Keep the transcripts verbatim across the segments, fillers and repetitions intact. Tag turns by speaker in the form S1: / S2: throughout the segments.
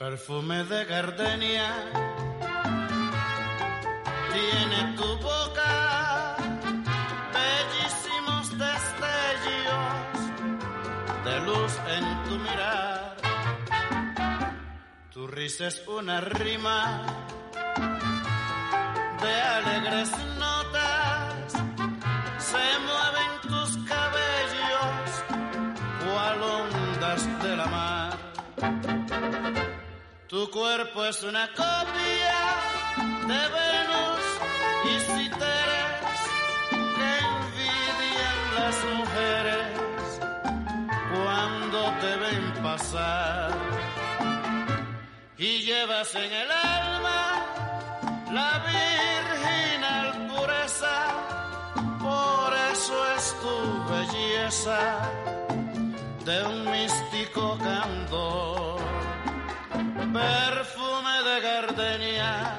S1: Perfume de gardenia tiene tu boca, bellísimos destellos de luz en tu mirar. Tu risa es una rima de alegres notas, se mueven tus cabellos cual ondas de la mar. Tu cuerpo es una copia de Venus y Citeres que envidian las mujeres cuando te ven pasar. Y llevas en el alma la virginal pureza, por eso es tu belleza de un místico candor. Perfume de gardenia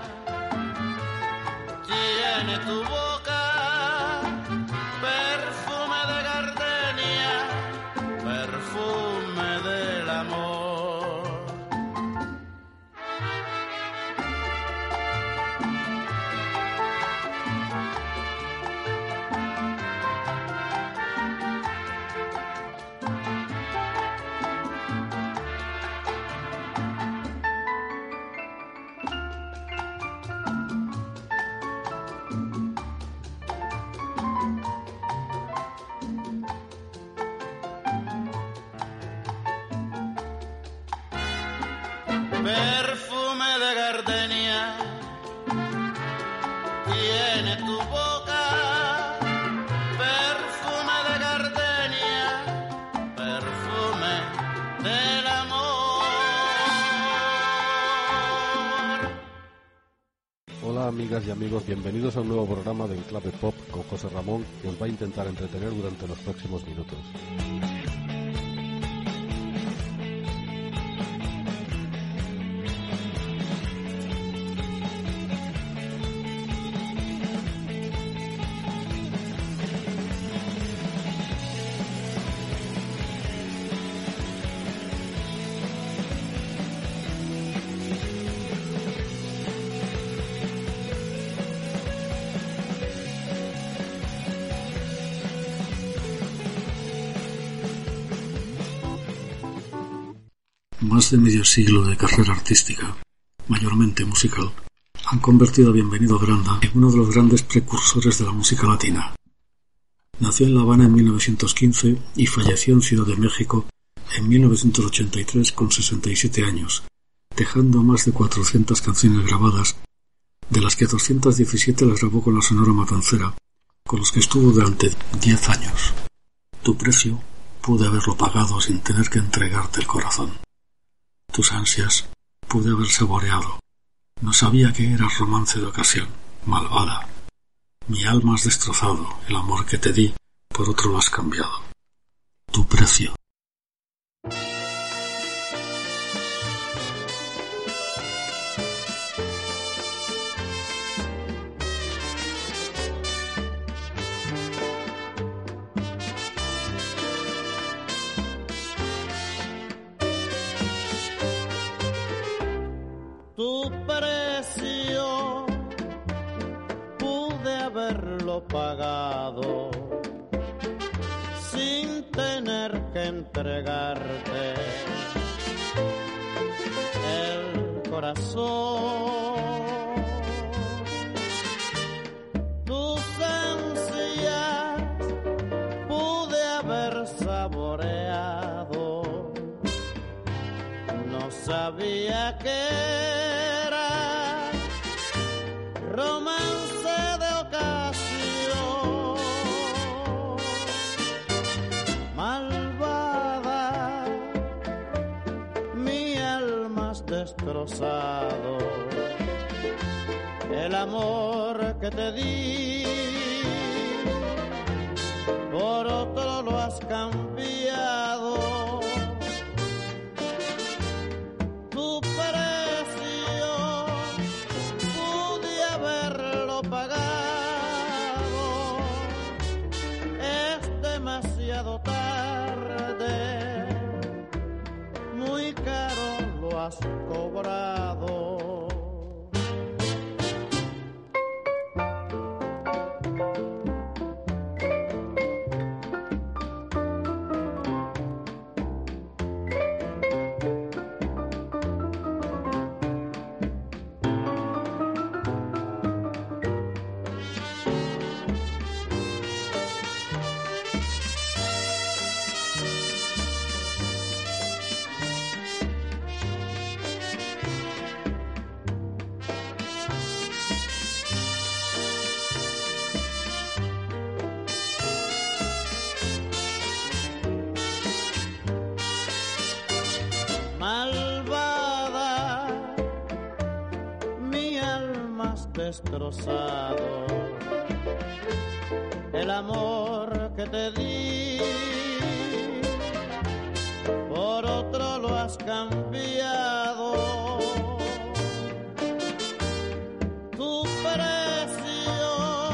S1: tiene tu boca, perfume de gardenia, perfume del amor. Perfume de gardenia tiene tu boca, perfume de gardenia, perfume del amor.
S2: Hola amigas y amigos, bienvenidos a un nuevo programa de Enclave Pop con José Ramón, que os va a intentar entretener durante los próximos minutos.
S3: Más de medio siglo de carrera artística, mayormente musical, han convertido a Bienvenido Granda en uno de los grandes precursores de la música latina. Nació en La Habana en mil novecientos quince y falleció en Ciudad de México en mil novecientos ochenta y tres con sesenta y siete años, dejando más de cuatrocientas canciones grabadas, de las que doscientas diecisiete las grabó con la Sonora Matancera, con los que estuvo durante diez años. Tu precio pude haberlo pagado sin tener que entregarte el corazón. Tus ansias pude haber saboreado. No sabía que eras romance de ocasión, malvada. Mi alma has destrozado, el amor que te di, por otro lo has cambiado. Tu precio.
S1: Tu precio pude haberlo pagado sin tener que entregarte el corazón. Tus ansias pude haber saboreado. No sabía que romance de ocasión, malvada, mi alma has destrozado, el amor que te di, por otro lo has cambiado. Tu precio pude haberlo pagado, es demasiado tarde, muy caro lo lo has cobrado. Malvada, mi alma has destrozado, el amor que te di, por otro lo has cambiado. Tu precio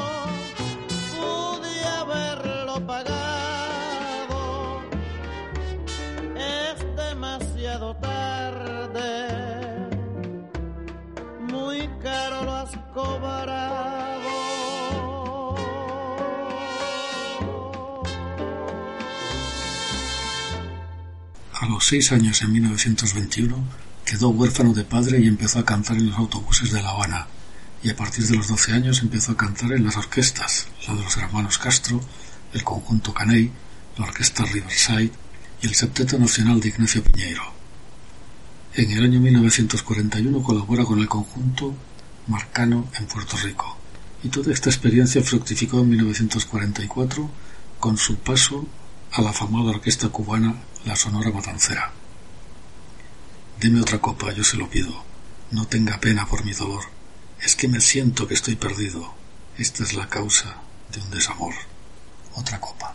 S1: pude haberlo pagado, es demasiado tarde, muy caro lo has cobrado.
S3: A los seis años, en mil novecientos veintiuno, quedó huérfano de padre y empezó a cantar en los autobuses de La Habana. Y a partir de los doce años empezó a cantar en las orquestas, la de los hermanos Castro, el conjunto Caney, la orquesta Riverside y el Septeto Nacional de Ignacio Piñeiro. En el año mil novecientos cuarenta y uno colabora con el conjunto Marcano en Puerto Rico. Y toda esta experiencia fructificó en mil novecientos cuarenta y cuatro con su paso a la afamada orquesta cubana La Sonora Matancera. Deme otra copa, yo se lo pido. No tenga pena por mi dolor. Es que me siento que estoy perdido. Esta es la causa de un desamor. Otra copa.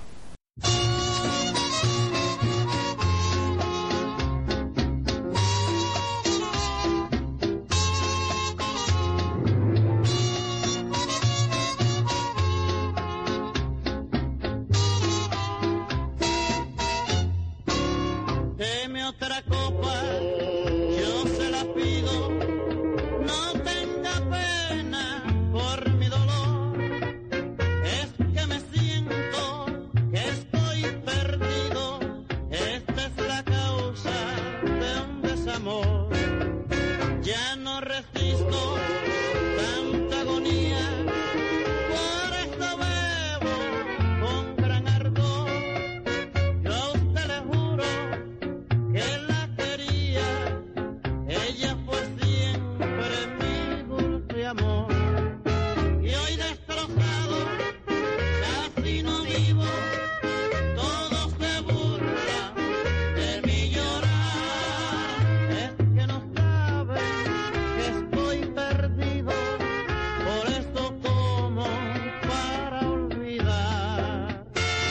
S1: Deme otra copa, yo se la pido, no tenga pena por mi dolor, es que me siento que estoy perdido, esta es la causa de un desamor, ya no resisto tanta agonía, por eso bebo con gran ardor, yo a usted le juro que la quería, ella fue siempre mi dulce amor, y hoy destrozado, casi no vivo, todo se burla de mi llorar, es que no saben que estoy perdido, por eso tomo para olvidar.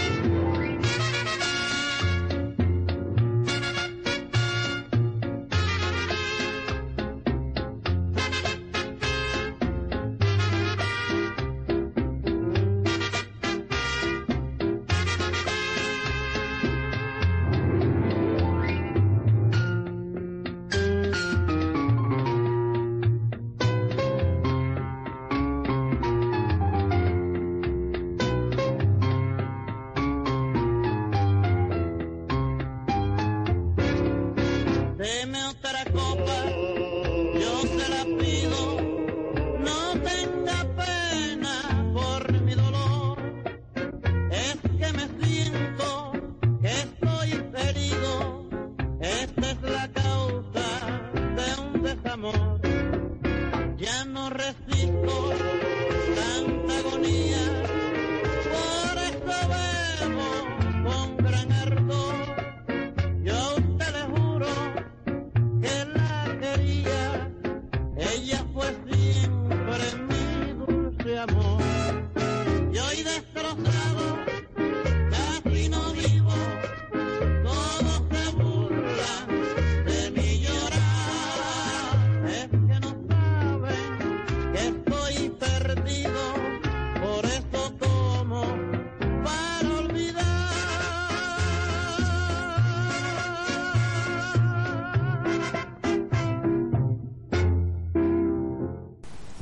S1: Deme otra copa, yo se la pido, no tenga pena por mi dolor, es que me siento que estoy herido, esta es la causa de un desamor, ya no resisto tanta agonía, por eso bebo con gran ardor, yo a usted le juro que la quería,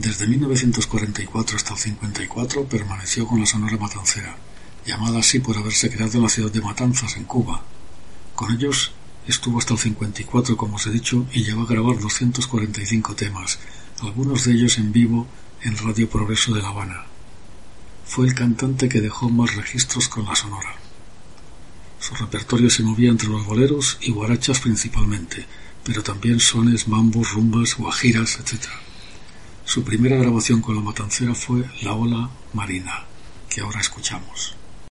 S3: Desde mil novecientos cuarenta y cuatro hasta el cincuenta y cuatro permaneció con la Sonora Matancera, llamada así por haberse creado en la ciudad de Matanzas, en Cuba. Con ellos estuvo hasta el cincuenta y cuatro, como os he dicho, y llegó a grabar doscientos cuarenta y cinco temas, algunos de ellos en vivo en Radio Progreso de La Habana. Fue el cantante que dejó más registros con la Sonora. Su repertorio se movía entre los boleros y guarachas principalmente, pero también sones, mambos, rumbas, guajiras, etcétera. Su primera grabación con la Matancera fue La Ola Marina, que ahora escuchamos.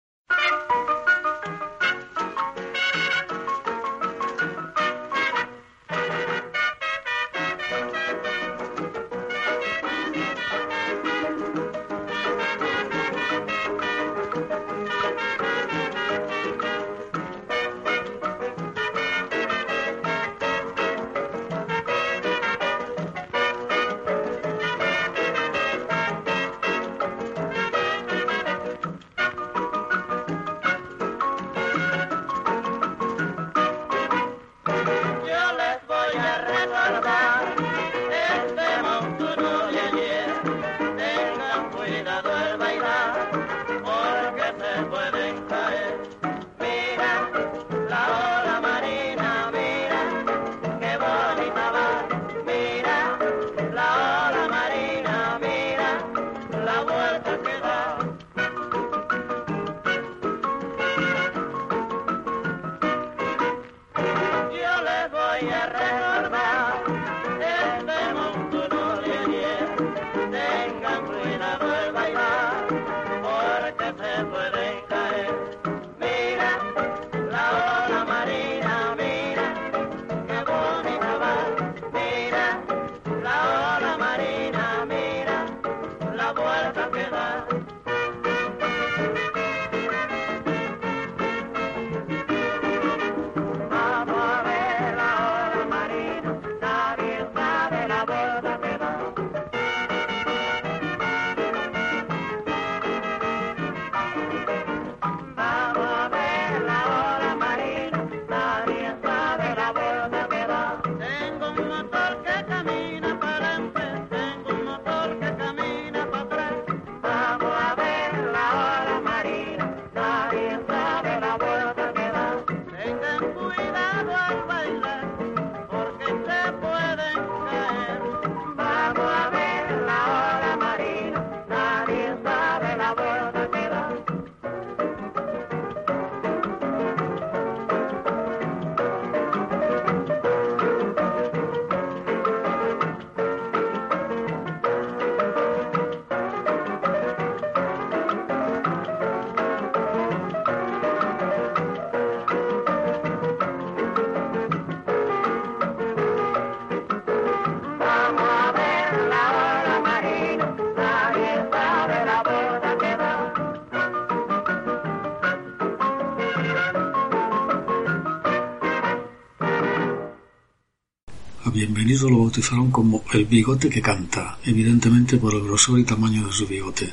S3: Bienvenido lo bautizaron como el bigote que canta, evidentemente por el grosor y tamaño de su bigote.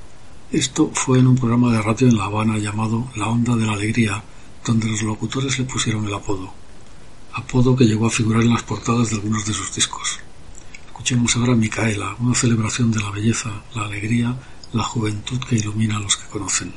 S3: Esto fue en un programa de radio en La Habana llamado La Onda de la Alegría, donde los locutores le pusieron el apodo. Apodo que llegó a figurar en las portadas de algunos de sus discos. Escuchemos ahora Micaela, una celebración de la belleza, la alegría, la juventud que ilumina a los que conocen.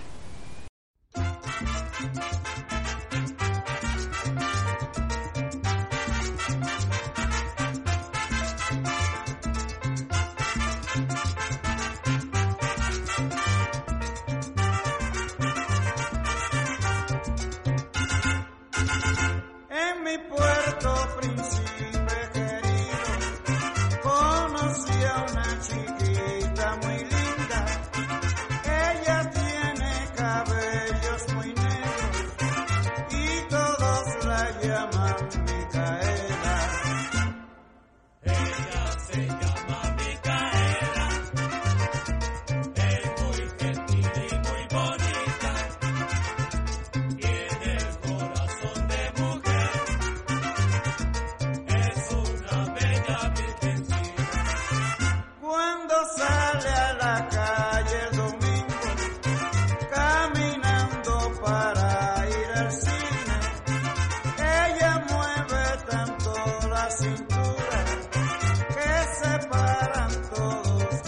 S4: Cintura que separan todos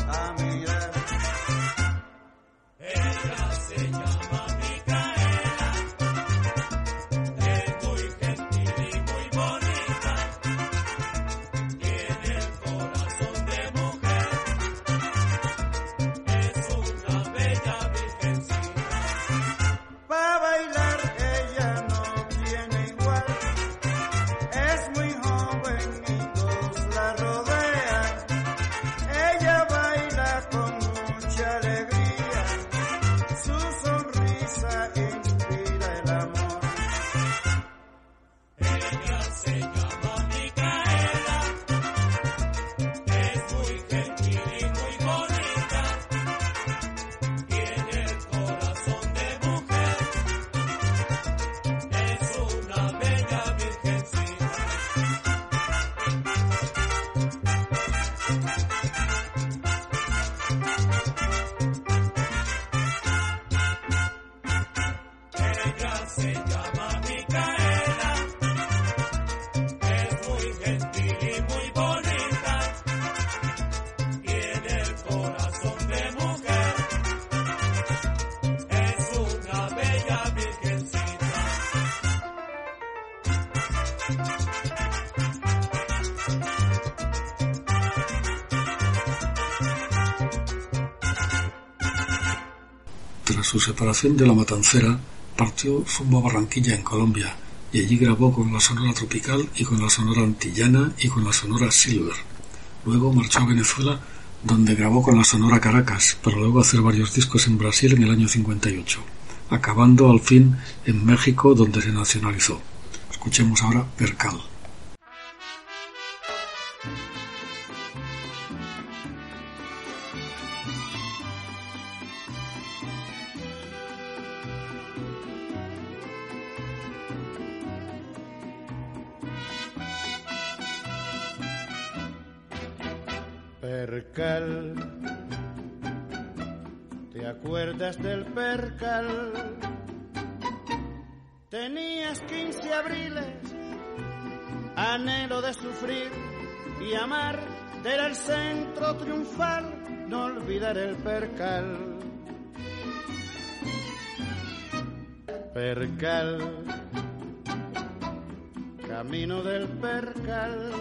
S3: Tras su separación de La Matancera, partió rumbo a Barranquilla, en Colombia, y allí grabó con la Sonora Tropical y con la Sonora Antillana y con la Sonora Silver. Luego marchó a Venezuela, donde grabó con la Sonora Caracas, para luego hacer varios discos en Brasil en el año cincuenta y ocho, acabando al fin en México, donde se nacionalizó. Escuchemos ahora Percal.
S1: Percal, ¿te acuerdas del percal? Tenías quince abriles, anhelo de sufrir y amar, era el centro triunfal, no olvidar el percal. Percal, camino del percal.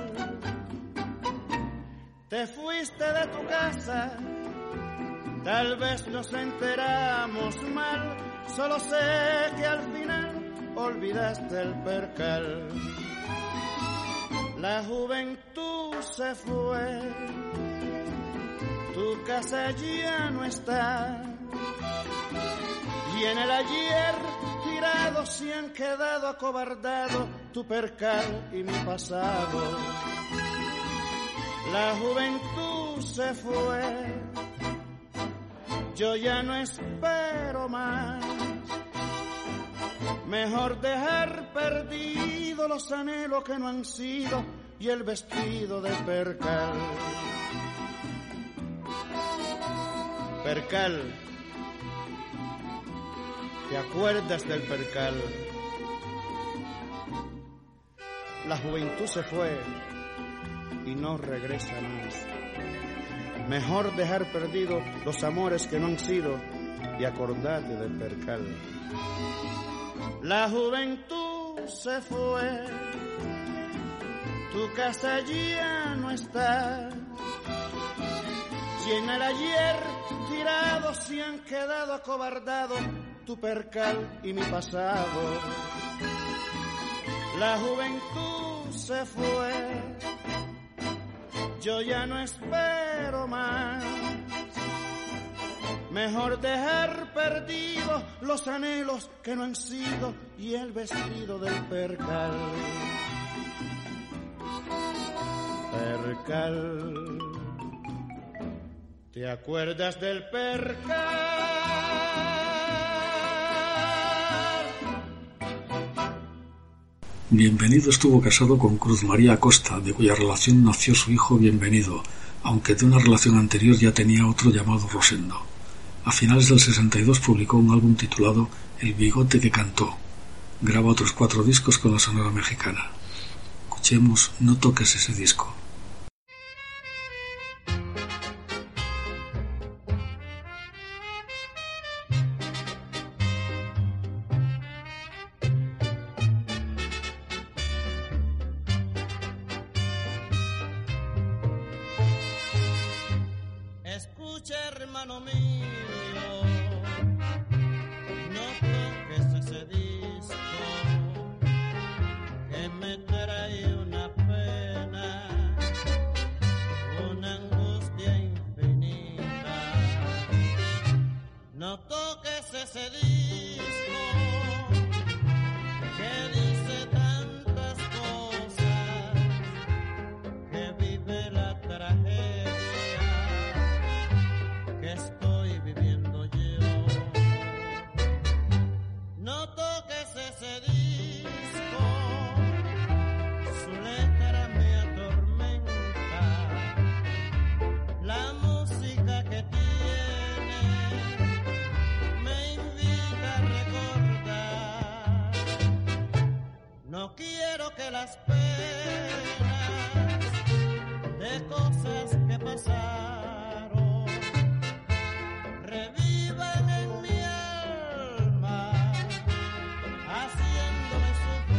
S1: Te fuiste de tu casa, tal vez nos enteramos mal, solo sé que al final olvidaste el percal. La juventud se fue, tu casa ya no está, y en el ayer tirado se han quedado acobardados tu percal y mi pasado. La juventud se fue, yo ya no espero más. Mejor dejar perdido los anhelos que no han sido y el vestido de percal. Percal, ¿te acuerdas del percal? La juventud se fue y no regresa más. Mejor dejar perdido los amores que no han sido y acordarte del percal. La juventud se fue, tu casa ya no está, y en el ayer tirado se han quedado acobardados tu percal y mi pasado. La juventud se fue, yo ya no espero más. Mejor dejar perdidos los anhelos que no han sido y el vestido del percal. Percal, ¿te acuerdas del percal?
S3: Bienvenido estuvo casado con Cruz María Acosta, de cuya relación nació su hijo Bienvenido, aunque de una relación anterior ya tenía otro llamado Rosendo. A finales del sesenta y dos publicó un álbum titulado El bigote que cantó. Graba otros cuatro discos con la Sonora Mexicana. Escuchemos No toques ese disco.
S1: Escucha, hermano mío, no toques ese disco que me trae una pena, una angustia infinita. No toques ese disco que dice tantas cosas, que vive la tragedia que estoy viviendo yo. No toques ese disco, su letra me atormenta, la música que tiene me invita a recordar. No quiero que las penas de cosas que pasaron revivan en mi alma, haciéndome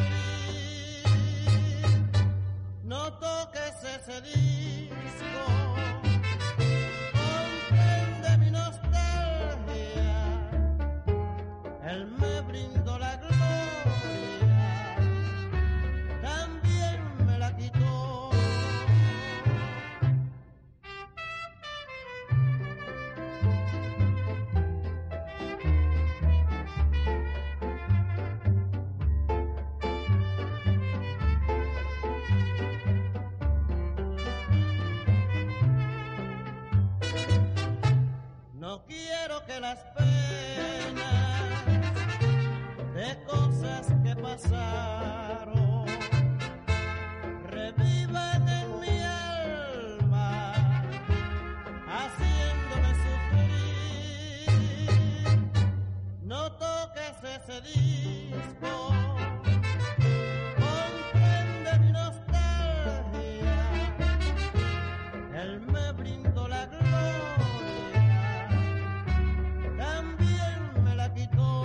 S1: sufrir. No toques ese disco, comprende mi nostalgia, que las penas de cosas que pasaron revivan en mi alma, haciéndome sufrir. No toques ese disco, comprende mi nostalgia, él me brindó la gloria, también me la quitó.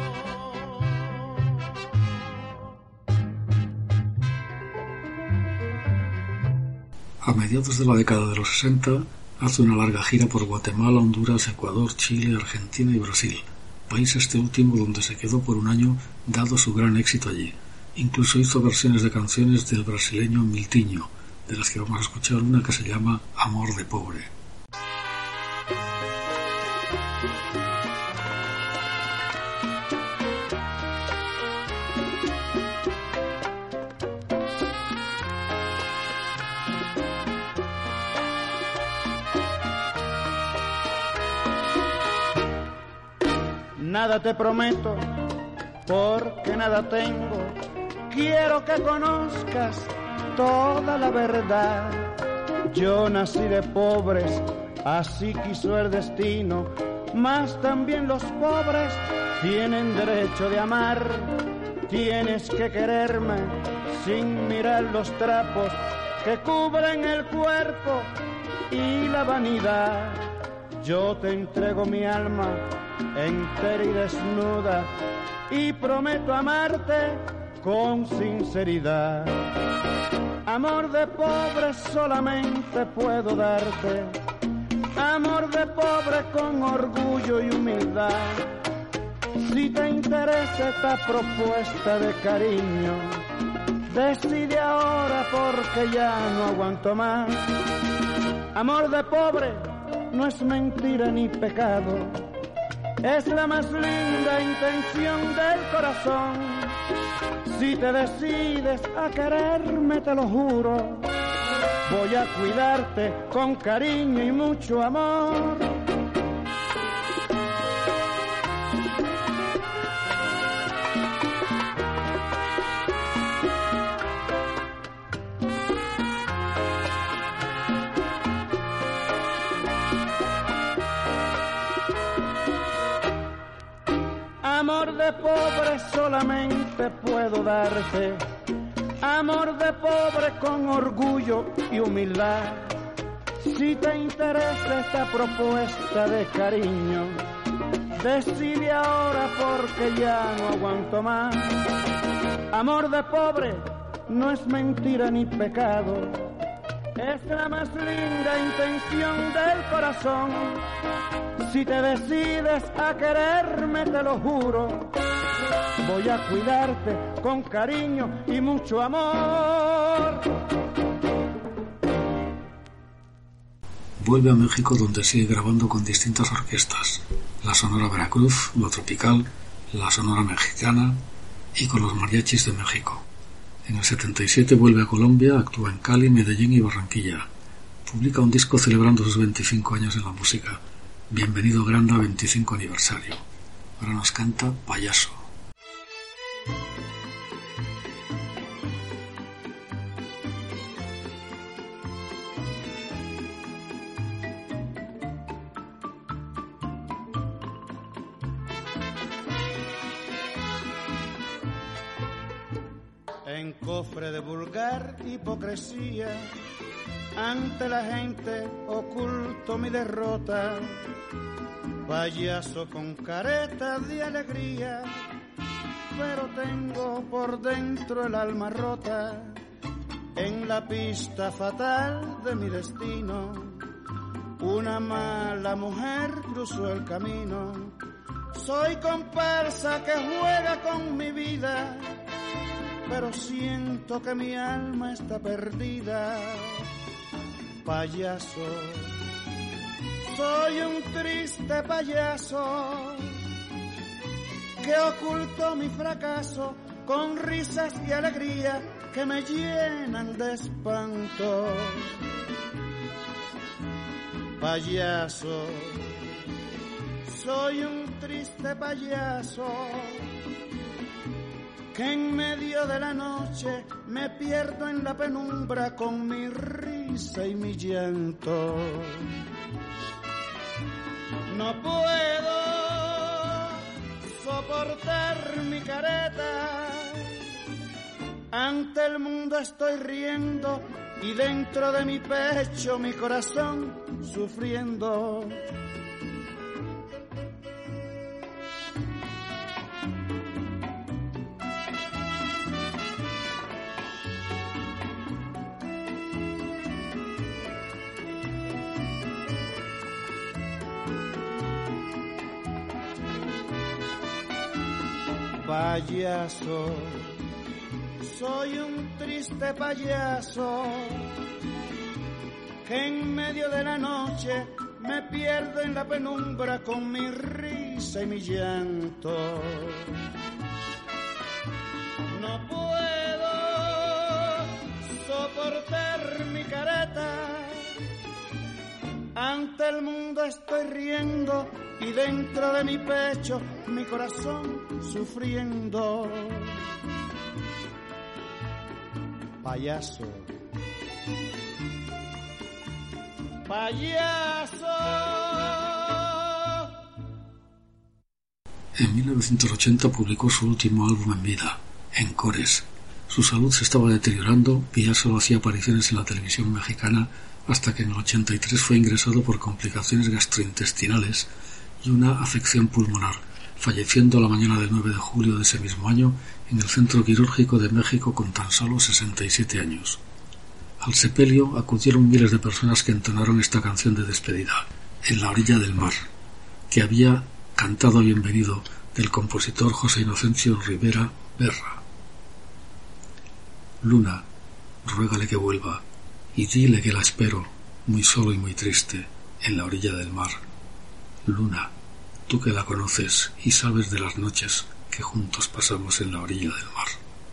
S3: A mediados de la década de los sesenta, hace una larga gira por Guatemala, Honduras, Ecuador, Chile, Argentina y Brasil, país este último donde se quedó por un año dado su gran éxito allí. Incluso hizo versiones de canciones del brasileño Miltinho, de las que vamos a escuchar una que se llama Amor de Pobre.
S1: Nada te prometo, porque nada tengo. Quiero que conozcas toda la verdad. Yo nací de pobres, así quiso el destino. Mas también los pobres tienen derecho de amar. Tienes que quererme sin mirar los trapos que cubren el cuerpo y la vanidad. Yo te entrego mi alma entera y desnuda y prometo amarte con sinceridad. Amor de pobre solamente puedo darte, amor de pobre con orgullo y humildad. Si te interesa esta propuesta de cariño, decide ahora porque ya no aguanto más. Amor de pobre no es mentira ni pecado, es la más linda intención del corazón. Si te decides a quererme, te lo juro, voy a cuidarte con cariño y mucho amor. Amor de pobre solamente puedo darte, amor de pobre con orgullo y humildad. Si te interesa esta propuesta de cariño, decide ahora porque ya no aguanto más. Amor de pobre no es mentira ni pecado, es la más linda intención del corazón. Si te decides a quererme, te lo juro, voy a cuidarte con cariño y mucho amor.
S3: Vuelve a México, donde sigue grabando con distintas orquestas, la Sonora Veracruz, la Tropical, la Sonora Mexicana y con los Mariachis de México. En el setenta y siete vuelve a Colombia, actúa en Cali, Medellín y Barranquilla. Publica un disco celebrando sus veinticinco años en la música. Bienvenido Granda, veinticinco aniversario. Ahora nos canta Payaso.
S1: En cofre de vulgar hipocresía, ante la gente oculto mi derrota. Payaso con careta de alegría, pero tengo por dentro el alma rota. En la pista fatal de mi destino, una mala mujer cruzó el camino. Soy comparsa que juega con mi vida, pero siento que mi alma está perdida. Payaso, soy un triste payaso que ocultó mi fracaso con risas y alegría que me llenan de espanto. Payaso, Soy un triste payaso que en medio de la noche me pierdo en la penumbra con mi risa y mi llanto. No puedo soportar mi careta, ante el mundo estoy riendo y dentro de mi pecho mi corazón sufriendo. Payaso, soy un triste payaso que en medio de la noche me pierdo en la penumbra con mi risa y mi llanto. No puedo soportar mi careta, ante el mundo estoy riendo y dentro de mi pecho mi corazón sufriendo. Payaso, payaso.
S3: En mil novecientos ochenta publicó su último álbum en vida, Encores. Su salud se estaba deteriorando y ya solo hacía apariciones en la televisión mexicana hasta que en el ochenta y tres fue ingresado por complicaciones gastrointestinales y una afección pulmonar, falleciendo la mañana del nueve de julio de ese mismo año en el Centro Quirúrgico de México con tan solo sesenta y siete años. Al sepelio acudieron miles de personas que entonaron esta canción de despedida, En la orilla del mar, que había cantado a bienvenido del compositor José Inocencio Rivera Berra. Luna, ruégale que vuelva y dile que la espero, muy solo y muy triste, en la orilla del mar. Luna, tú que la conoces y sabes de las noches que juntos pasamos en la orilla del mar.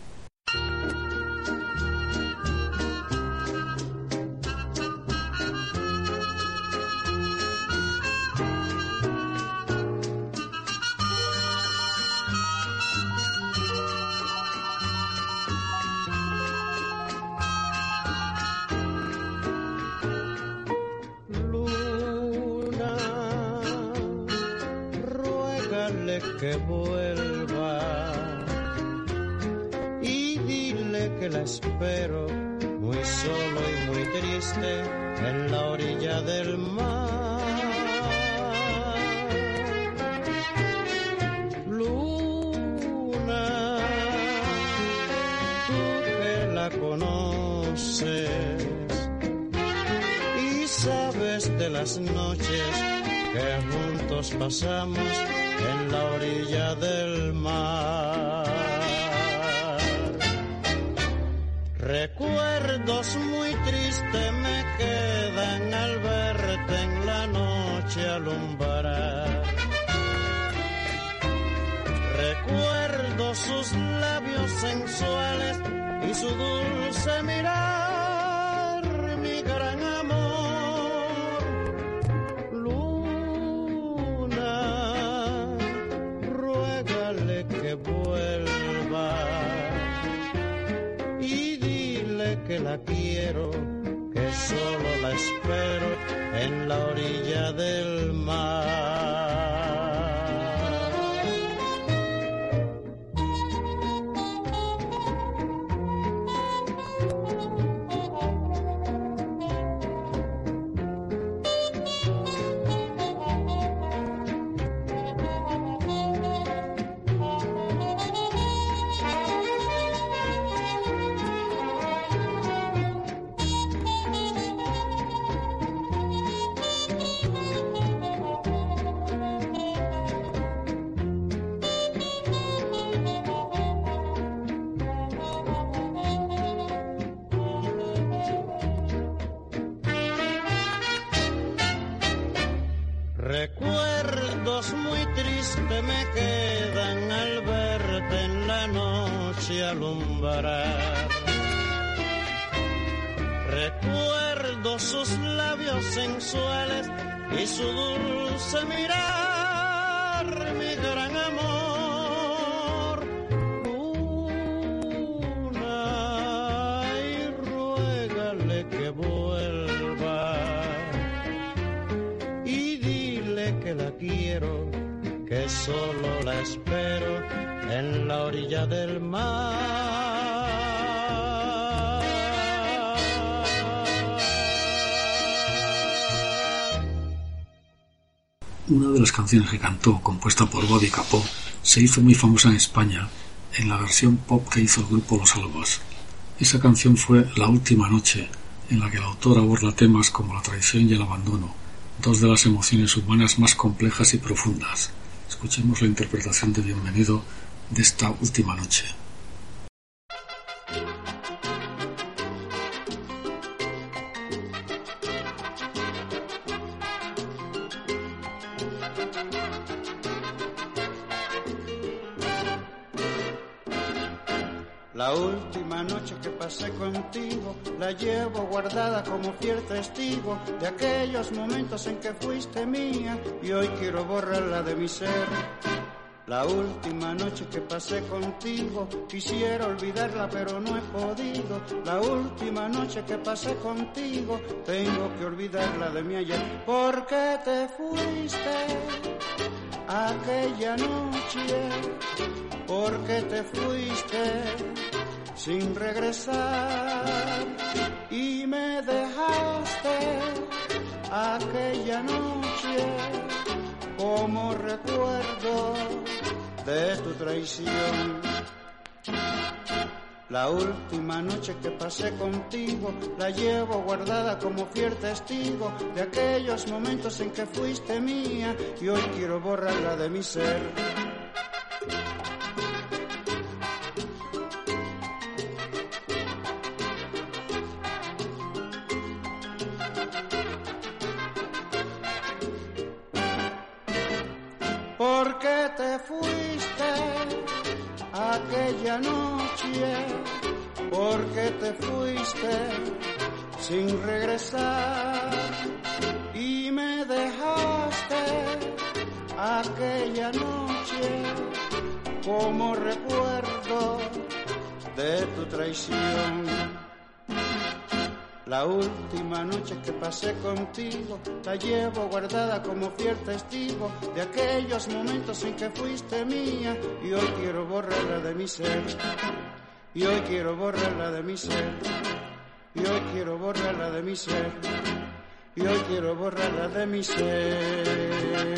S1: Que vuelva y dile que la espero muy solo y muy triste en la orilla del mar. Luna, tú que la conoces y sabes de las noches que juntos pasamos en la orilla del mar. Recuerdos muy tristes me quedan al verte en la noche alumbrar. Recuerdo sus labios sensuales y su dulce mirar, mi gran amor. Vuelva y dile que la quiero, que solo la espero en la orilla del mar. Recuerdos muy tristes me quedan al verte en la noche alumbrar. Recuerdo sus labios sensuales y su dulce mirar. mi gran amor. Luna, y ruégale que vuelva y dile que la quiero, que solo la espero en la orilla del mar.
S3: Una de las canciones que cantó, compuesta por Bobby Capó, se hizo muy famosa en España en la versión pop que hizo el grupo Los Albas. Esa canción fue La última noche, en la que el autor aborda temas como la traición y el abandono, dos de las emociones humanas más complejas y profundas. Escuchemos la interpretación de Bienvenido de esta última noche.
S1: La última noche que pasé contigo la llevo guardada como fiel testigo de aquellos momentos en que fuiste mía y hoy quiero borrarla de mi ser. La última noche que pasé contigo quisiera olvidarla pero no he podido. La última noche que pasé contigo tengo que olvidarla de mi ayer. Porque te fuiste aquella noche, porque te fuiste sin regresar y me dejaste aquella noche como recuerdo de tu traición. La última noche que pasé contigo la llevo guardada como fiel testigo de aquellos momentos en que fuiste mía y hoy quiero borrarla de mi ser. Porque te fuiste aquella noche, porque te fuiste sin regresar y me dejaste aquella noche como recuerdo de tu traición. La última noche que pasé contigo la llevo guardada como fiel testigo de aquellos momentos en que fuiste mía y hoy quiero borrarla de mi ser. Y hoy quiero borrarla de mi ser. Y hoy quiero borrarla de mi ser. Y hoy quiero borrarla de mi ser.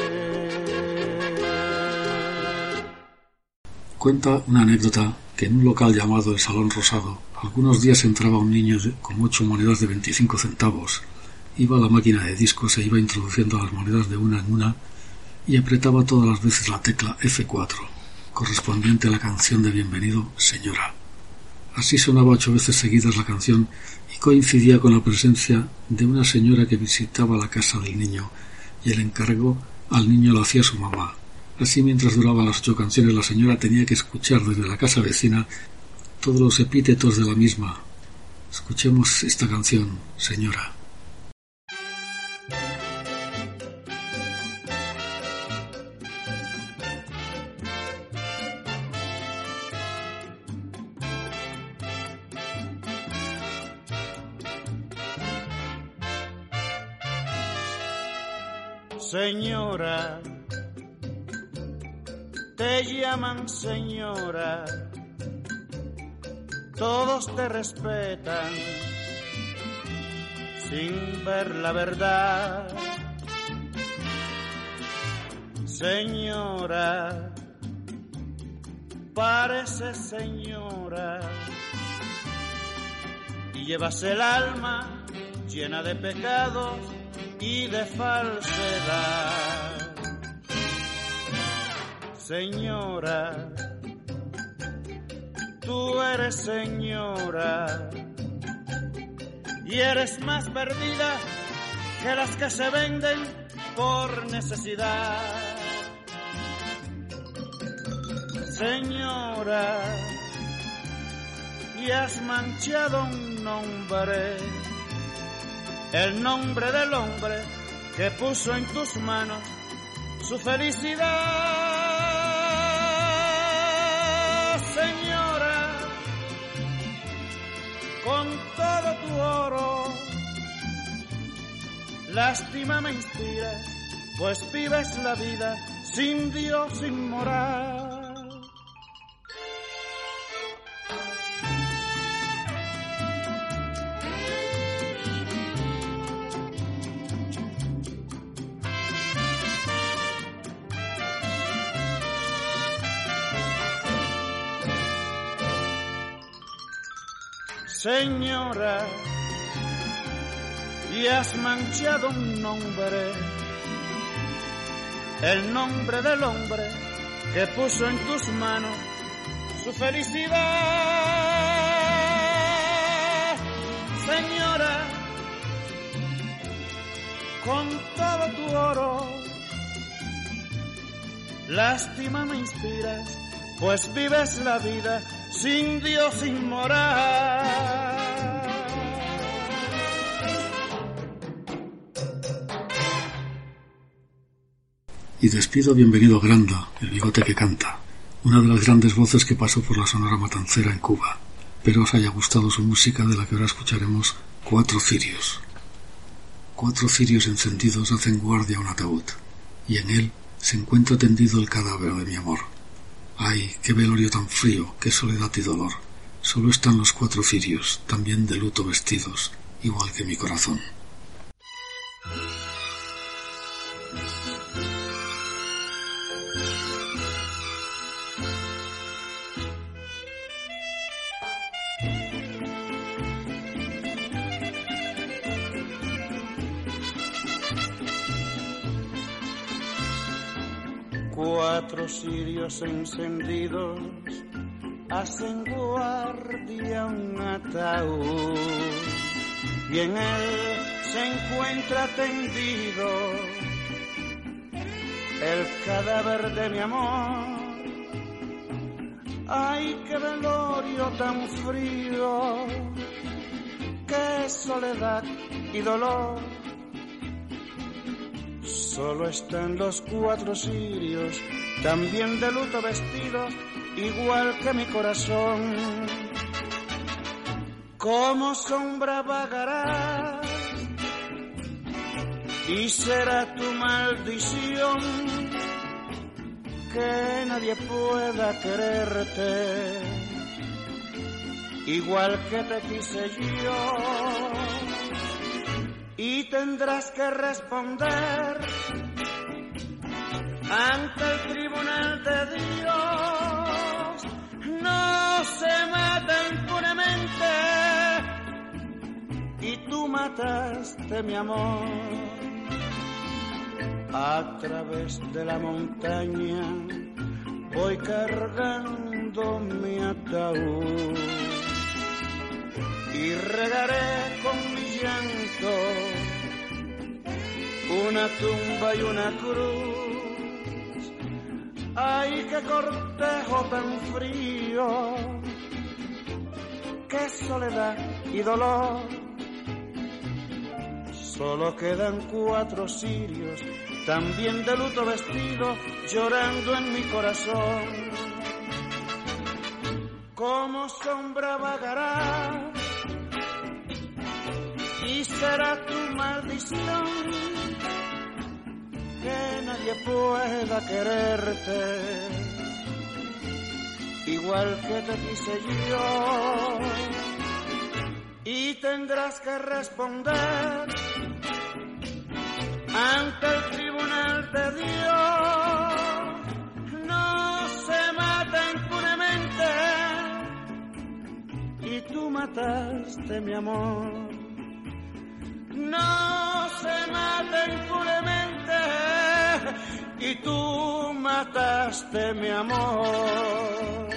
S3: Cuenta una anécdota que en un local llamado El Salón Rosado, algunos días entraba un niño de, con ocho monedas de veinticinco centavos. Iba a la máquina de discos e iba introduciendo las monedas de una en una y apretaba todas las veces la tecla efe cuatro, correspondiente a la canción de Bienvenido, Señora. Así sonaba ocho veces seguidas la canción y coincidía con la presencia de una señora que visitaba la casa del niño y el encargo al niño lo hacía su mamá. Así, mientras duraban las ocho canciones, la señora tenía que escuchar desde la casa vecina todos los epítetos de la misma. Escuchemos esta canción, Señora.
S1: Señora, te llaman señora, todos te respetan sin ver la verdad. Señora, parece señora y llevas el alma llena de pecados y de falsedad. Señora, tú eres señora y eres más perdida que las que se venden por necesidad. Señora, y has manchado un nombre, el nombre del hombre que puso en tus manos su felicidad. oro. Lástima me inspiras, pues vives la vida sin Dios, sin moral. Señora, y has manchado un nombre, el nombre del hombre que puso en tus manos su felicidad. Señora, con todo tu oro, lástima me inspiras, pues vives la vida sin Dios, sin moral.
S3: Y despido Bienvenido Granda, el bigote que canta, una de las grandes voces que pasó por la Sonora Matancera en Cuba. Espero os haya gustado su música, de la que ahora escucharemos Cuatro cirios. Cuatro cirios encendidos hacen guardia a un ataúd, y en él se encuentra tendido el cadáver de mi amor. Ay, qué velorio tan frío, qué soledad y dolor. Solo están los cuatro cirios, también de luto vestidos, igual que mi corazón.
S1: Cuatro cirios encendidos hacen guardia a un ataúd, y en él se encuentra tendido el cadáver de mi amor. Ay, qué velorio tan frío, qué soledad y dolor. Solo están los cuatro cirios, también de luto vestidos, igual que mi corazón. Como sombra vagarás, y será tu maldición que nadie pueda quererte, igual que te quise yo. Y tendrás que responder ante el tribunal de Dios. No se mata impunemente, y tú mataste mi amor. A través de la montaña voy cargando mi ataúd, y regaré con mi llanto una tumba y una cruz. Ay, qué cortejo tan frío, qué soledad y dolor. Solo quedan cuatro cirios, también de luto vestido, llorando en mi corazón. Como sombra vagará, y será tu maldición que nadie pueda quererte, igual que te quise yo. Y tendrás que responder ante el tribunal de Dios. No se mata impunemente, y tú mataste mi amor. No se mata impunemente, y tú mataste mi amor.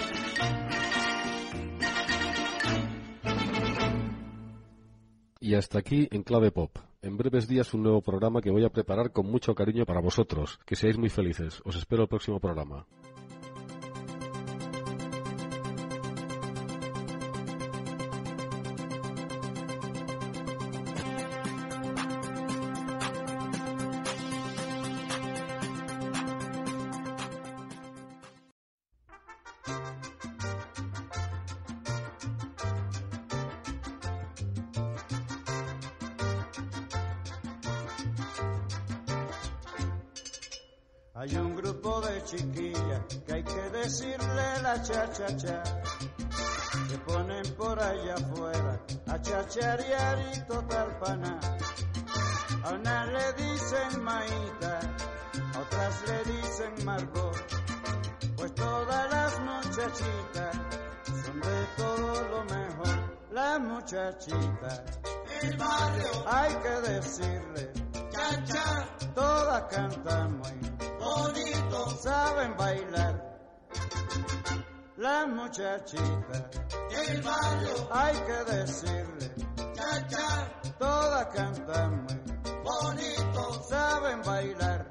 S2: Y hasta aquí en Clave Pop. En breves días un nuevo programa que voy a preparar con mucho cariño para vosotros. Que seáis muy felices. Os espero el próximo programa.
S1: Hay un grupo de chiquillas que hay que decirle la cha-cha-cha. Se ponen por allá afuera a chacharear y total pana. A unas le dicen Maíta, a otras le dicen Margot, pues todas las muchachitas son de todo lo mejor. Las muchachitas
S4: el barrio
S1: hay que decirle
S4: cha-cha,
S1: todas cantan muy
S4: bonito,
S1: saben bailar. Las muchachitas
S4: el barrio
S1: hay que decirle
S4: cha-cha,
S1: todas cantan muy
S4: bonito,
S1: saben bailar.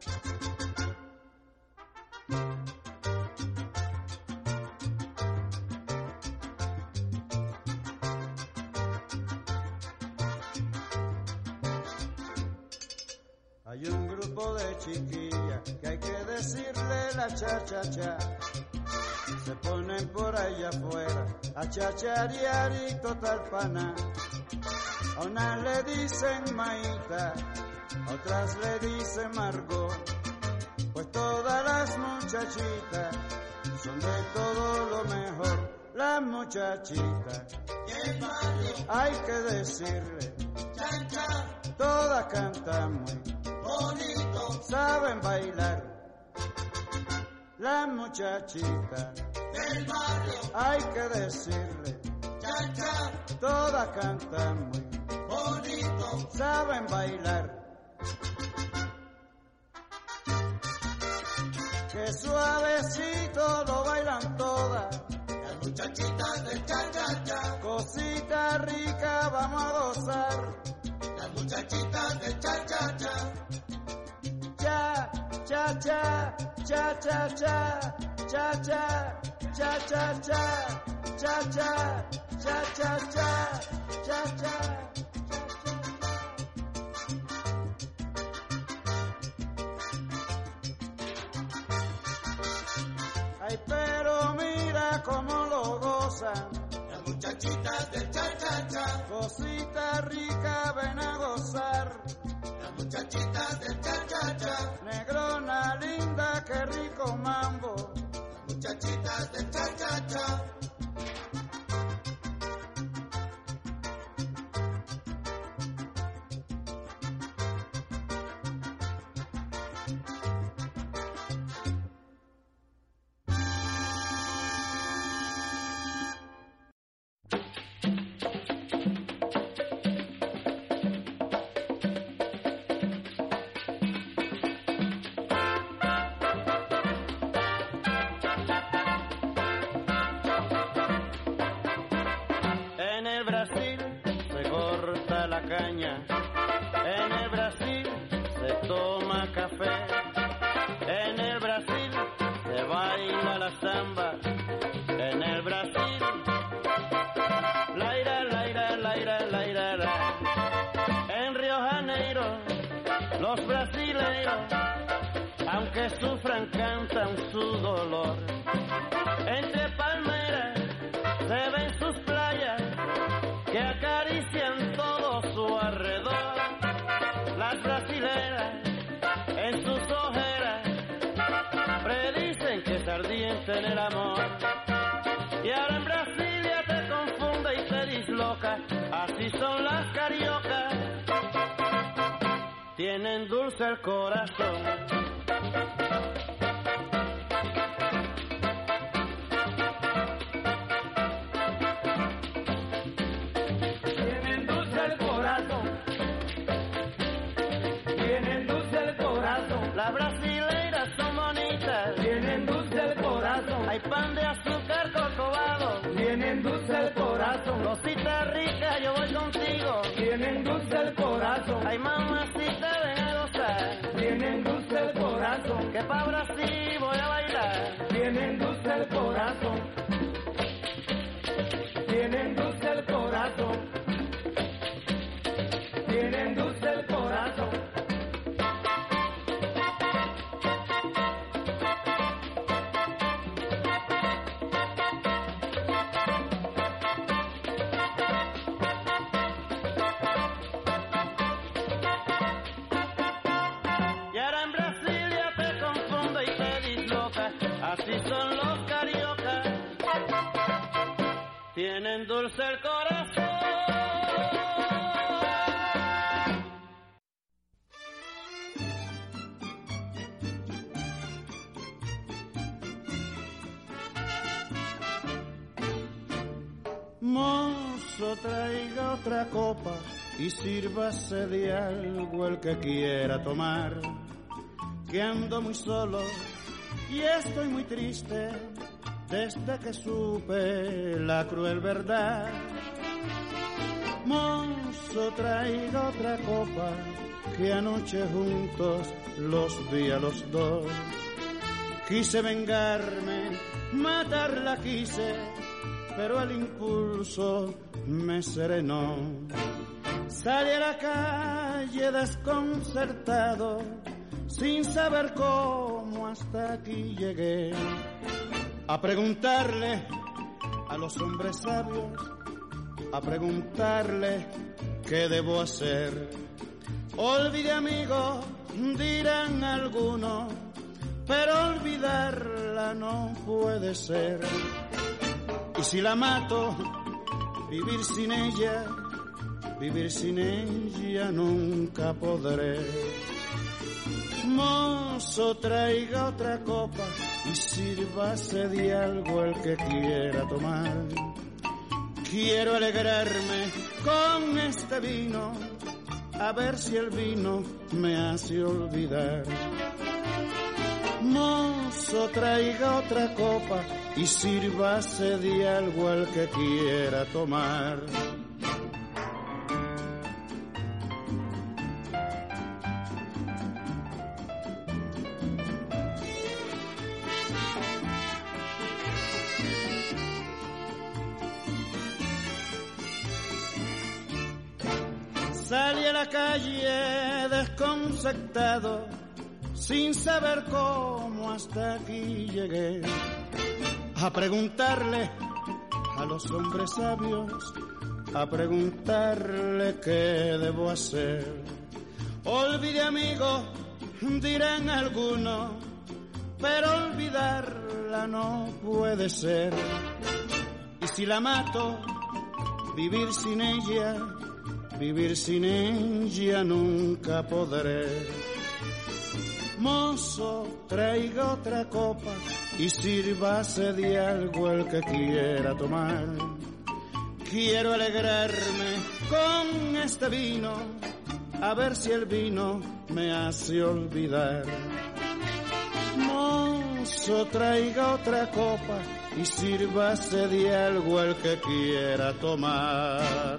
S1: Hay un grupo de chiquillas que hay que decirle la cha-cha-cha. Se ponen por allá afuera a chacharear y total pana. A unas le dicen Maíta, a otras le dicen Margot, pues todas las muchachitas son de todo lo mejor. Las muchachitas
S4: el barrio
S1: hay que decirle
S4: cha-cha,
S1: todas cantan muy
S4: bonito,
S1: saben bailar. Las muchachitas
S4: el barrio
S1: hay que decirle
S4: cha-cha,
S1: todas cantan muy
S4: bonito,
S1: saben bailar. Que suavecito lo bailan todas,
S4: las muchachitas del cha-cha-cha,
S1: cosita rica vamos a gozar.
S4: las muchachitas del cha-cha-cha,
S1: Cha, cha, cha, cha, cha, cha, cha, cha, cha, cha, cha, cha, cha, cha, cha, cha, cha, cha. Ay, pero mira cómo lo gozan,
S4: las muchachitas del cha-cha-cha,
S1: cosita rica ven a gozar.
S4: las muchachitas del cha-cha-cha,
S1: Negrona linda, qué rico mambo.
S4: las muchachitas del cha-cha-cha.
S1: En el Brasil se corta la caña, en el Brasil se toma café, en el Brasil se baila la samba, en el Brasil laira, laira, laira, laira, la. En Río Janeiro los brasileiros, aunque sufran, cantan su dolor. Entre palmeras se ven sus playas que acarician todo su alrededor. Las brasileras en sus ojeras predicen que es ardiente en el amor. Y ahora en Brasilia te confunde y te disloca, así son las cariocas, tienen dulce el corazón. Las brasileiras son bonitas,
S5: tienen dulce el corazón,
S1: hay pan de azúcar corcovado,
S5: tienen dulce el corazón,
S1: cosita rica, yo voy contigo,
S5: tienen dulce el corazón,
S1: ay mamacita, ven a gozar,
S5: tienen dulce el corazón,
S1: que pa' Brasil voy a bailar,
S5: tienen dulce el corazón, tienen dulce el corazón, tienen dulce el corazón.
S1: y ahora en Brasilia te confundo Mozo, traiga otra copa y sírvase de algo el que quiera tomar, que ando muy solo y estoy muy triste desde que supe la cruel verdad. Mozo, traiga otra copa, que anoche juntos los vi a los dos. Quise vengarme, matarla quise, pero el impulso me serenó. Salí a la calle desconcertado, sin saber cómo hasta aquí llegué, a preguntarle a los hombres sabios, a preguntarle qué debo hacer. Olvide, amigo, dirán algunos, pero olvidarla no puede ser. Y si la mato, vivir sin ella, vivir sin ella nunca podré. Mozo, traiga otra copa y sírvase de algo el que quiera tomar. Quiero alegrarme con este vino, a ver si el vino me hace olvidar. Mozo, traiga otra copa y sírvase de algo el que quiera tomar. Salí a la calle desconcertado, sin saber cómo hasta aquí llegué, a preguntarle a los hombres sabios, a preguntarle qué debo hacer. Olvide, amigo, dirán algunos, pero olvidarla no puede ser. Y si la mato, vivir sin ella, vivir sin ella nunca podré. Mozo, traiga otra copa y sírvase de algo el que quiera tomar. Quiero alegrarme con este vino, a ver si el vino me hace olvidar. Mozo, traiga otra copa y sírvase de algo el que quiera tomar.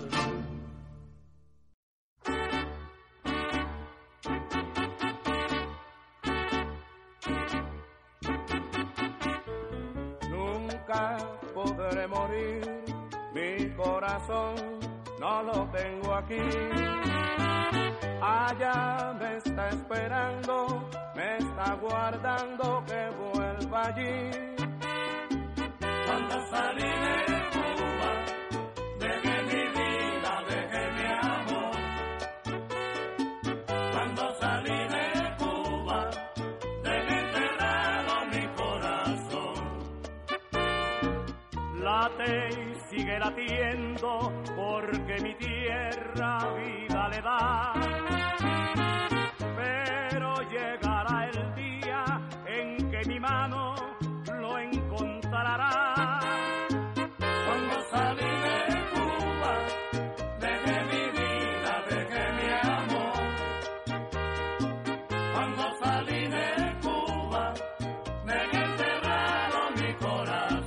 S6: Podré morir, mi corazón no lo tengo aquí. Allá me está esperando, me está guardando que vuelva allí.
S5: Cuando salí de Cuba, dejé mi vida, dejé mi amor. Cuando salí de Cuba, dejé enterrado mi corazón.
S6: Late y sigue latiendo, porque mi tierra vida le da. Pero llegará el día en que mi mano lo encontrará.
S5: Cuando salí de Cuba, dejé mi vida, dejé mi amor. Cuando salí de Cuba, dejé enterrado mi corazón.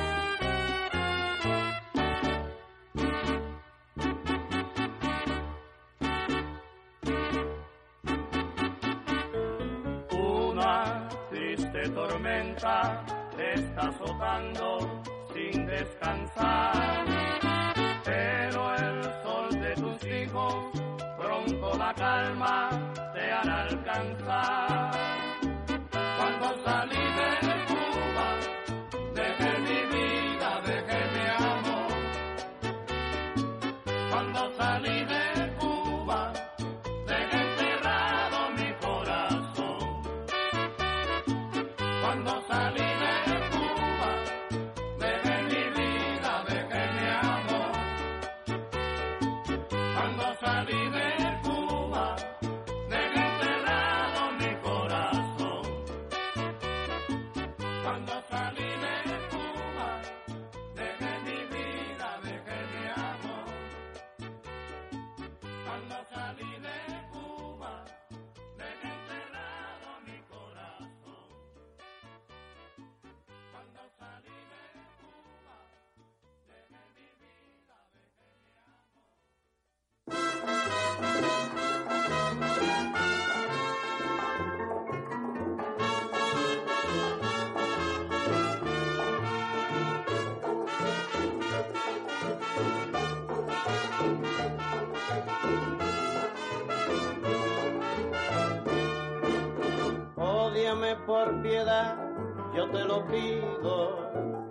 S6: Tormenta te está azotando sin descansar, pero el sol de tus hijos pronto la calma te hará alcanzar.
S5: Cuando salí de Cuba, dejé mi vida, dejé mi amor. Cuando salí de Cuba, dejé enterrado mi corazón. Cuando salí de Cuba, dejé mi vida, dejé mi amor. Cuando salí de Cuba, dejé enterrado mi corazón.
S1: Ódiame por piedad, yo te lo pido.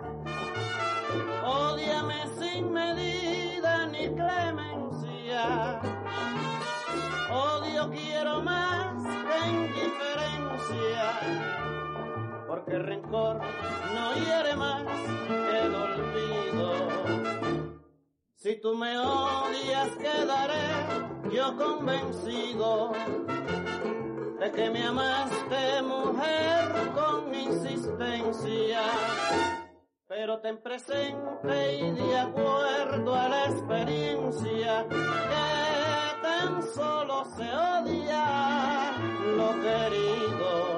S1: Ódiame sin medida ni clemencia. Odio quiero más que indiferencia, porque el rencor no hiere más que el olvido. Si tú me odias quedaré yo convencido de que me amaste, mujer, con insistencia. Pero ten presente y de acuerdo a la experiencia que tan solo se odia lo querido,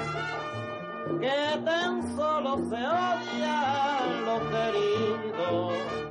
S1: que tan solo se odia lo querido.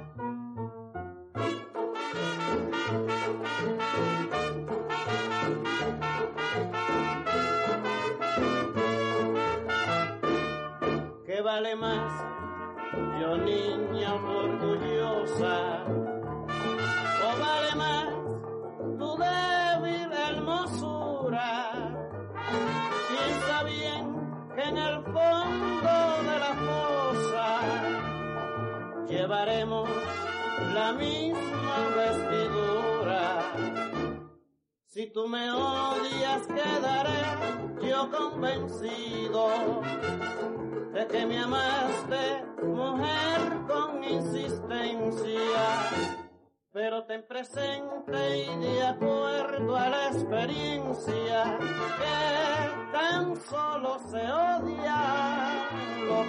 S1: ¿Qué vale más, yo niña orgullosa, o vale más tu débil hermosura? Piensa bien que en el fondo de la fosa llevaremos la misma vestidura. Si tú me odias quedaré yo convencido de que me amaste, mujer, con insistencia. Pero ten presente y de acuerdo a la experiencia que tan solo se odia lo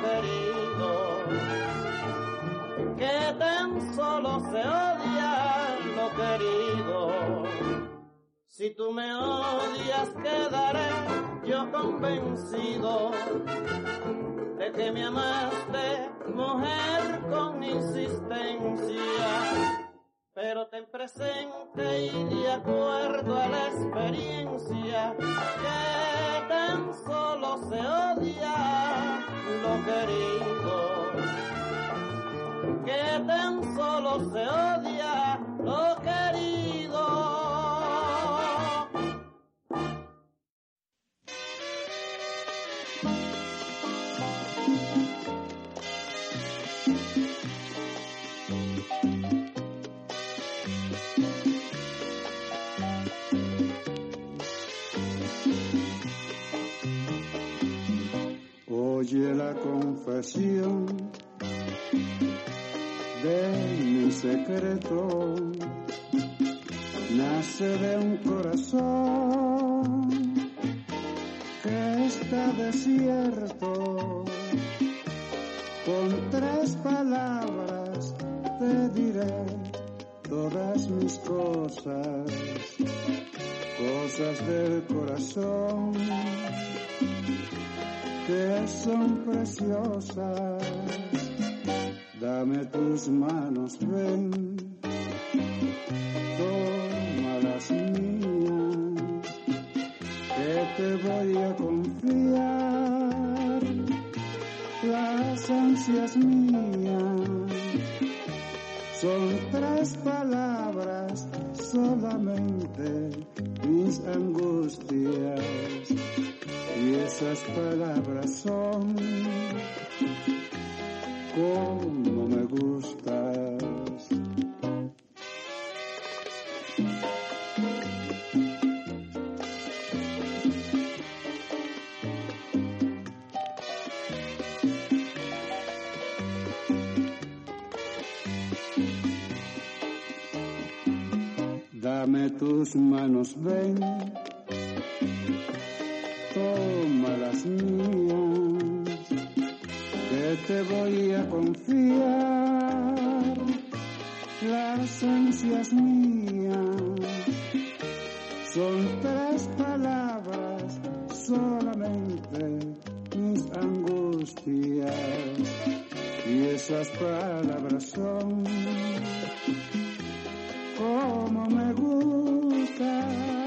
S1: querido, que tan solo se odia lo querido. Si tú me odias quedaré yo convencido de que me amaste, mujer, con insistencia. Pero ten presente y de acuerdo a la experiencia que tan solo se odia lo querido, que tan solo se odia lo querido.
S7: Oye la confesión de mi secreto, nace de un corazón que está desierto. Con tres palabras te diré todas mis cosas, cosas del corazón que son preciosas. Dame tus manos, ven, toma las mías, que te voy a confiar las ansias mías. Son tres palabras solamente, mis angustias. Y esas palabras son como me gustas. Dame tus manos, ven, toma las mías, que te voy a confiar las ansias mías. Son tres palabras solamente, mis angustias. Y esas palabras son como me gustan.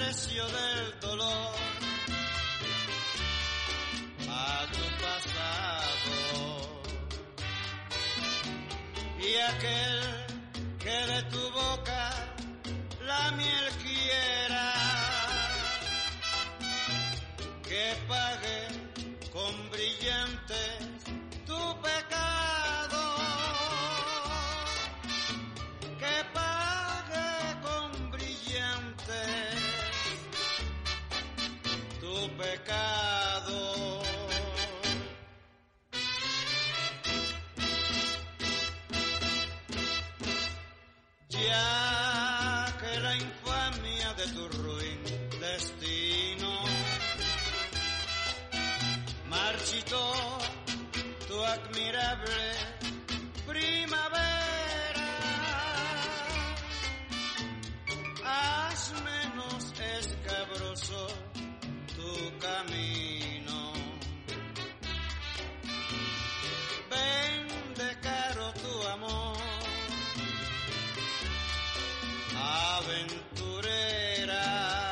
S1: precio del dolor a tu pasado. Y aquel que de tu boca la miel quiera, que pague con brillantes tu pecado, que pague con brillantes tu pecado. Ya que la infamia de tu ruin destino marchitó tu admirable primavera, haz menos escabroso tu camino, vende caro tu amor, aventurera.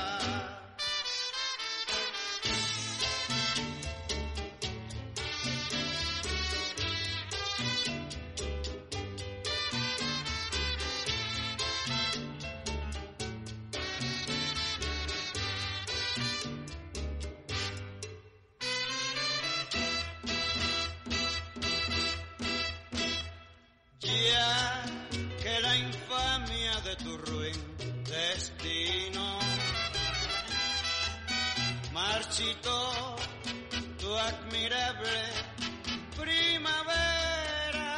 S1: Ya que la infamia de tu ruin destino marchitó tu admirable primavera,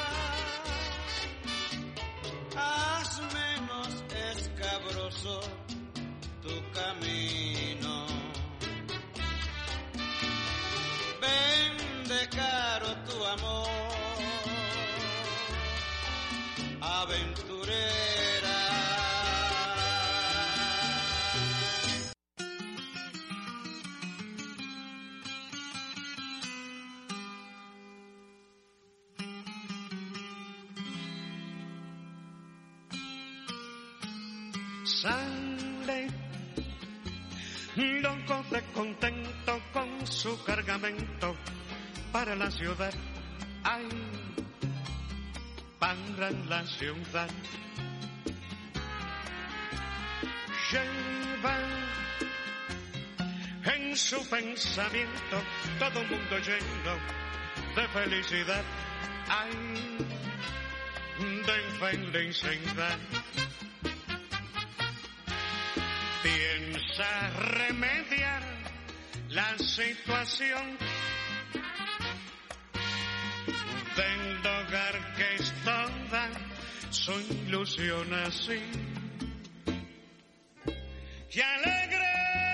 S1: haz menos escabroso tu camino, vende caro tu amor, aventurera.
S8: Sale loco de contento con su cargamento para la ciudad. Ay, para la ciudad. Lleva en su pensamiento todo un mundo lleno de felicidad. Ay, de felicidad. Piensa remediar la situación del hogar que es toda su ilusión así. Y alegre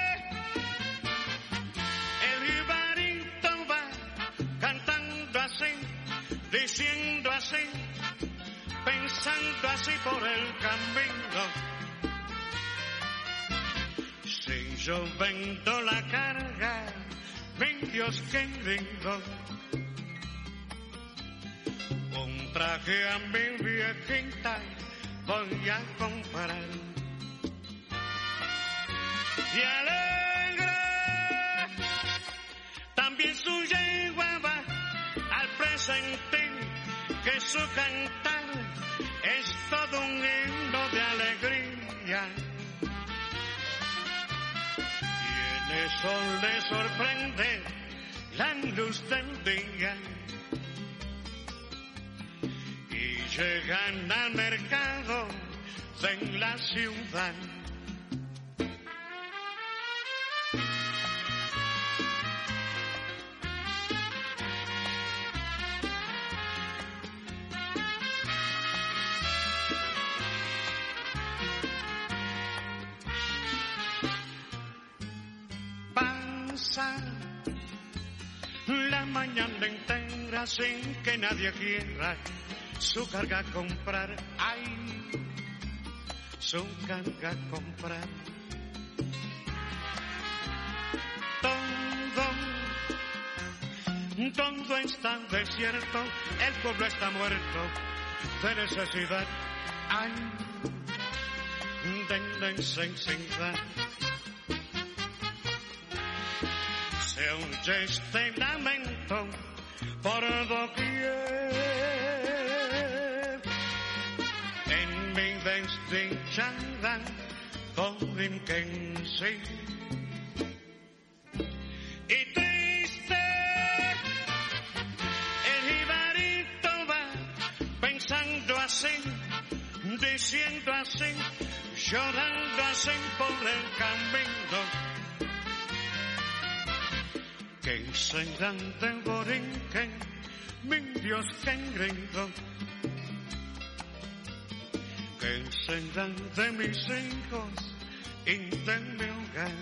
S8: el jibarito va cantando así, diciendo así, pensando así por el camino. Si yo vendo la carga, mi Dios querido, un traje a mi viejita voy a comprar. Y alegre también su yegua va al presentir que su cantar es todo un himno de alegría. Y en eso le sorprende la luz del día. Y llegan al mercado de la ciudad. La mañana entera sin que nadie quiera su carga comprar. Ay, su carga comprar. Todo, todo está desierto, el pueblo está muerto de necesidad. Ay, insensibilidad. Se oye este lamento por doquier, en mi desdichada Borinquense. Y triste, el jibarito va pensando así, diciendo así, llorando así por el camino. Que serán del Borinquen, mi Dios querido. Que serán de mis hijos y de mi hogar.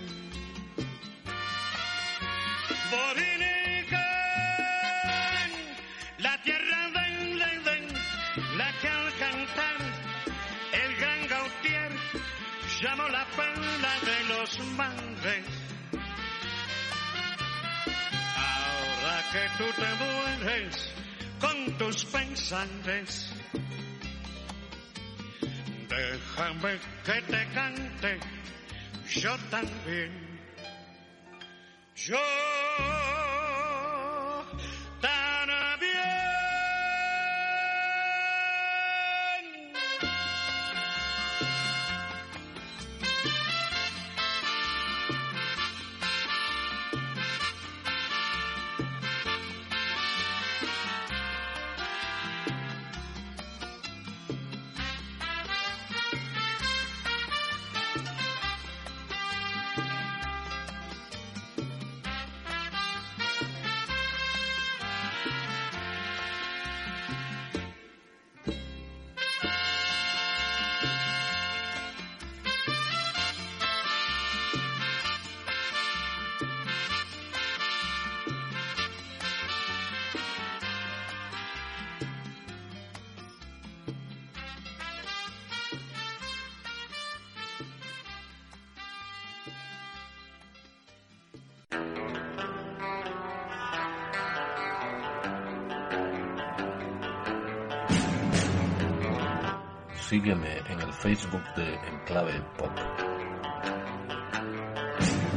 S8: Borinquen, la tierra del Edén, la que al cantar el gran Gautier llamó la perla de los mares. Ahora que tú te mueres con tus pensantes, déjame que te cante yo también. Yo también.
S2: Sígueme en el Facebook de Enclave Pop.